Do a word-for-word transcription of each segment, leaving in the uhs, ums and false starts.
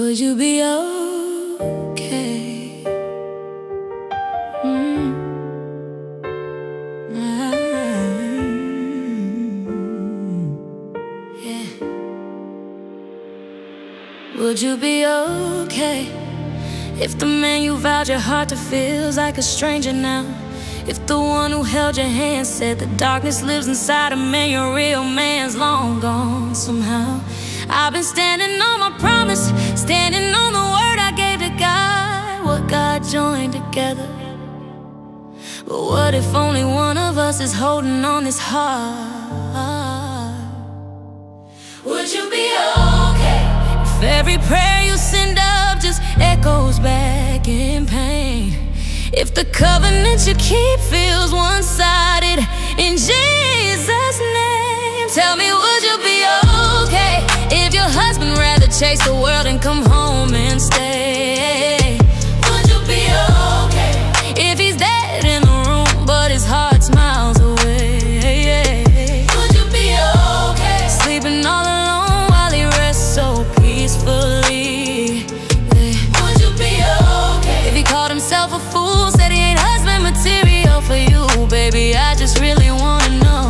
Would you be okay? Mm. Ah. Yeah. Would you be okay if the man you vowed your heart to feels like a stranger now? If the one who held your hand said the darkness lives inside a man, your real man's long gone somehow. I've been standing on my promise, standing on the word I gave to God, what God joined together. But what if only one of us is holding on this heart? Would you be okay if every prayer you send up just echoes back in pain? If the covenant you keep feels one-sided in Jesus' name? Tell me, would you be okay if your husband rather chase the world and come home and stay? Would you be okay if he's dead in the room but his heart's miles away? Would you be okay sleeping all alone while he rests so peacefully? Would you be okay if he called himself a fool, said he ain't husband material for you? Baby, I just really wanna know,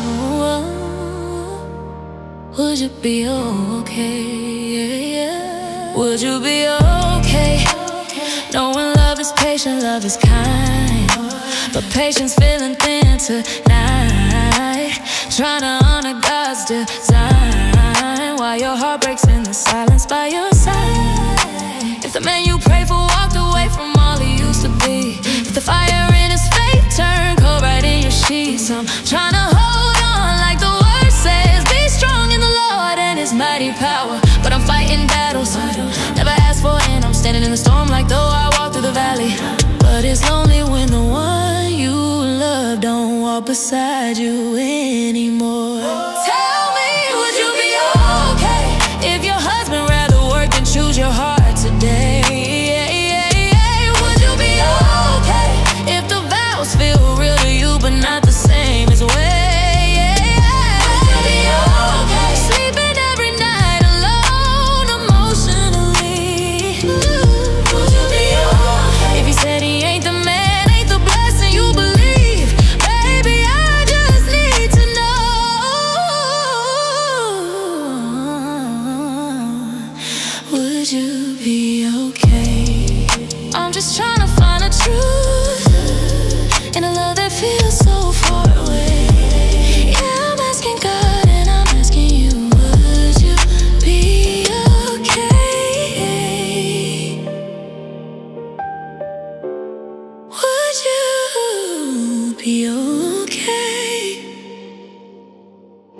would you be okay? Would you be okay knowing love is patient, love is kind, but patience feeling thin tonight, trying to honor God's design while your heart breaks in the silence by your side? If the man you pray for walked away from all he used to be, if the fire in his faith turned cold right in your sheets, I'm trying to hold on like the word says, be strong in the Lord and his mighty power. But I'm fighting battles never asked for, and I'm standing in the storm like though I walk through the valley. But it's lonely when the one you love don't walk beside you anymore. Tell me, would you be okay if your husband rather work than choose your heart today? Would you be okay if the vows feel real to you but not the same as way? Would you be okay sleeping every night alone emotionally? Would you be okay if he said he ain't the man, ain't the blessing you believe? Baby, I just need to know, would you be okay? I'm just trying to find a truth in a love that feels so far away. Yeah, I'm asking God and I'm asking you, would you be okay? Would you be okay?